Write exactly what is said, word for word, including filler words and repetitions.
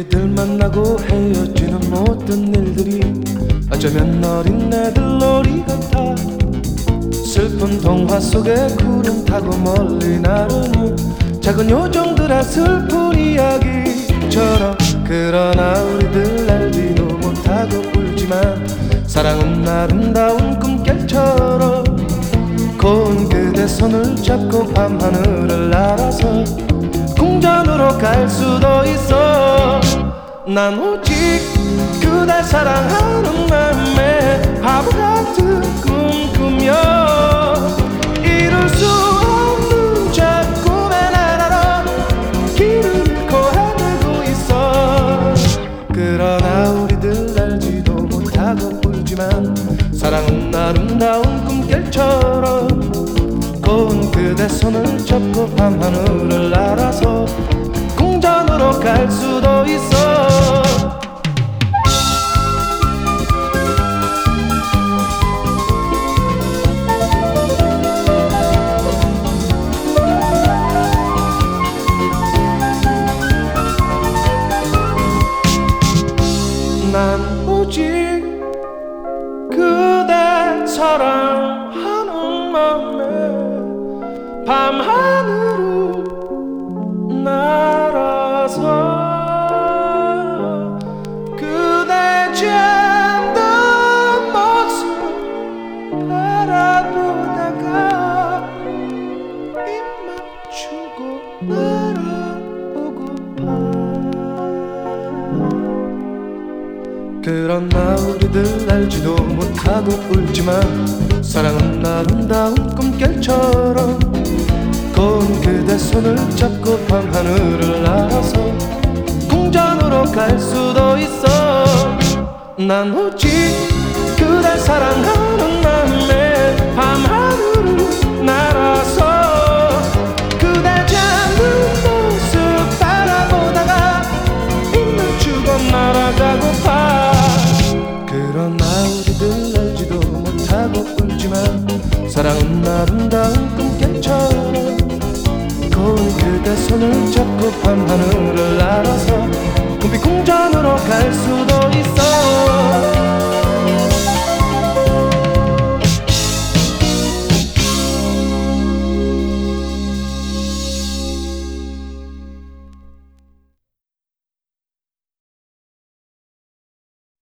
우리들 만나고 헤어지는 모든 일들이 어쩌면 어린애들 놀이 같아. 슬픈 동화 속에 구름 타고 멀리 나르는 작은 요정들의 슬픈 이야기처럼. 그러나 우리들 알지도 못하고 울지만 사랑은 아름다운 꿈결처럼. 고운 그대 손을 잡고 밤하늘을 날아서 궁전으로 갈 수도 있어. 난 오직 그대 사랑하는 맘에 바보 같은 꿈 꾸며 이룰 수 없는 작품의 나라로 길을 잃고 헤매고 있어. 그러나 우리들 알지도 못하고 울지만 사랑은 아름다운 꿈결처럼. 고운 그대 손을 잡고 밤하늘을 날아서 궁전으로 갈 수도 있어. 난 오직 그대 사랑하는 맘에 밤하늘을 날아서 그대 잠든 모습 바라보다가 입 맞추고 날아오고파. 그러나 우리들 알지도 못하고 울지만 사랑은 아름다운 꿈결처럼. 고운 그대 손을 잡고 밤하늘을 날아서 궁전으로 갈 수도 있어. 난 오직 그댈 사랑하는 맘에 밤하늘을 날아서 그대 잠든 모습 바라보다가 입 맞추고 날아가고파. 그러나 우리들 알지도 못하고 울지만 사랑은 아름다운 꿈결처럼. 고운 그대 손을 잡고 밤하늘을 날아서 꿈빛 궁전으로 갈 수